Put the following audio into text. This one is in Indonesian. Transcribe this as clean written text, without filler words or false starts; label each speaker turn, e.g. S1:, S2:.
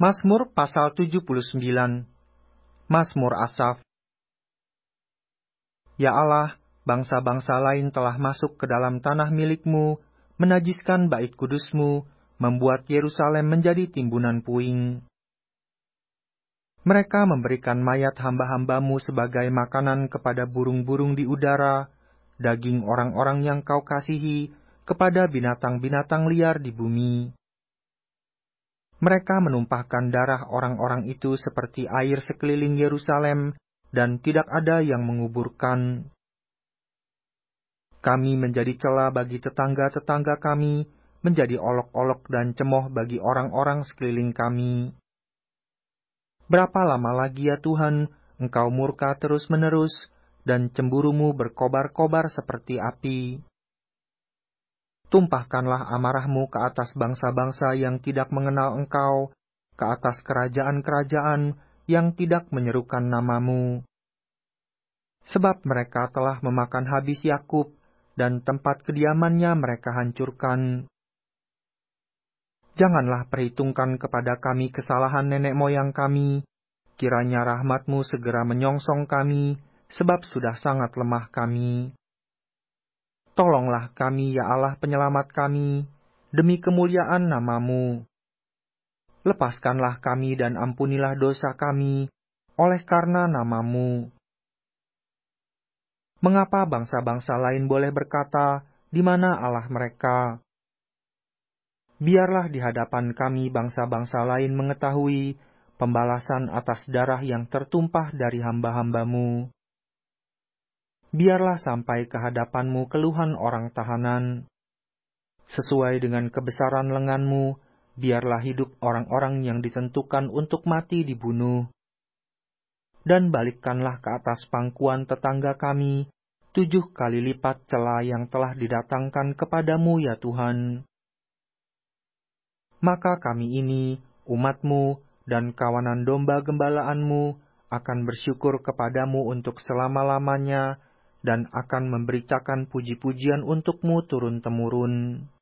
S1: Mazmur pasal 79. Mazmur Asaf. Ya Allah, bangsa-bangsa lain telah masuk ke dalam tanah milik-Mu, menajiskan bait kudus-Mu, membuat Yerusalem menjadi timbunan puing. Mereka memberikan mayat hamba-hamba-Mu sebagai makanan kepada burung-burung di udara, daging orang-orang yang Kau kasihi kepada binatang-binatang liar di bumi. Mereka menumpahkan darah orang-orang itu seperti air sekeliling Yerusalem, dan tidak ada yang menguburkan. Kami menjadi cela bagi tetangga-tetangga kami, menjadi olok-olok dan cemoh bagi orang-orang sekeliling kami. Berapa lama lagi ya Tuhan, Engkau murka terus-menerus, dan cemburu-Mu berkobar-kobar seperti api? Tumpahkanlah amarah-Mu ke atas bangsa-bangsa yang tidak mengenal Engkau, ke atas kerajaan-kerajaan yang tidak menyerukan nama-Mu. Sebab mereka telah memakan habis Yakub, dan tempat kediamannya mereka hancurkan. Janganlah perhitungkan kepada kami kesalahan nenek moyang kami, kiranya rahmat-Mu segera menyongsong kami, sebab sudah sangat lemah kami. Tolonglah kami, ya Allah penyelamat kami, demi kemuliaan nama-Mu. Lepaskanlah kami dan ampunilah dosa kami, oleh karena nama-Mu. Mengapa bangsa-bangsa lain boleh berkata, di mana Allah mereka? Biarlah di hadapan kami bangsa-bangsa lain mengetahui pembalasan atas darah yang tertumpah dari hamba-hamba-Mu. Biarlah sampai ke hadapan-Mu keluhan orang tahanan. Sesuai dengan kebesaran lengan-Mu, biarlah hidup orang-orang yang ditentukan untuk mati dibunuh. Dan balikkanlah ke atas pangkuan tetangga kami 7 kali lipat cela yang telah didatangkan kepadamu ya Tuhan. Maka kami ini, umat-Mu, dan kawanan domba gembalaan-Mu akan bersyukur kepadamu untuk selama-lamanya, dan akan memberitakan puji-pujian untuk-Mu turun-temurun.